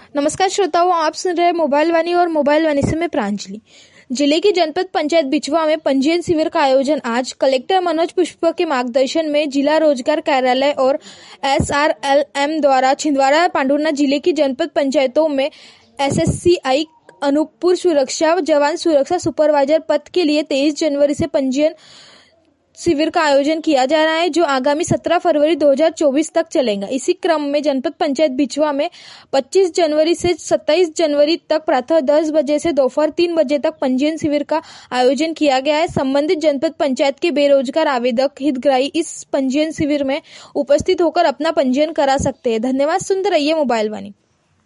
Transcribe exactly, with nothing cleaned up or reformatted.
नमस्कार श्रोताओं, आप सुन रहे हैं मोबाइल वाणी और मोबाइल वाणी से मैं प्रांजलि। जिले की जनपद पंचायत बिछवा में पंजीयन शिविर का आयोजन आज कलेक्टर मनोज पुष्प के मार्गदर्शन में जिला रोजगार कार्यालय और एस आर एल एम द्वारा छिंदवाड़ा पांडुरना जिले की जनपद पंचायतों में S S C I Anuppur सुरक्षा जवान सुरक्षा सुपरवाइजर पद के लिए तेईस जनवरी से पंजीयन शिविर का आयोजन किया जा रहा है, जो आगामी सत्रह फरवरी दो हज़ार चौबीस तक चलेगा। इसी क्रम में जनपद पंचायत बिछवा में पच्चीस जनवरी से सत्ताईस जनवरी तक प्रातः दस बजे से दोपहर तीन बजे तक पंजीयन शिविर का आयोजन किया गया है। संबंधित जनपद पंचायत के बेरोजगार आवेदक हितग्राही इस पंजीयन शिविर में उपस्थित होकर अपना पंजीयन करा सकते हैं। धन्यवाद। सुनते रहिए मोबाइल वाणी।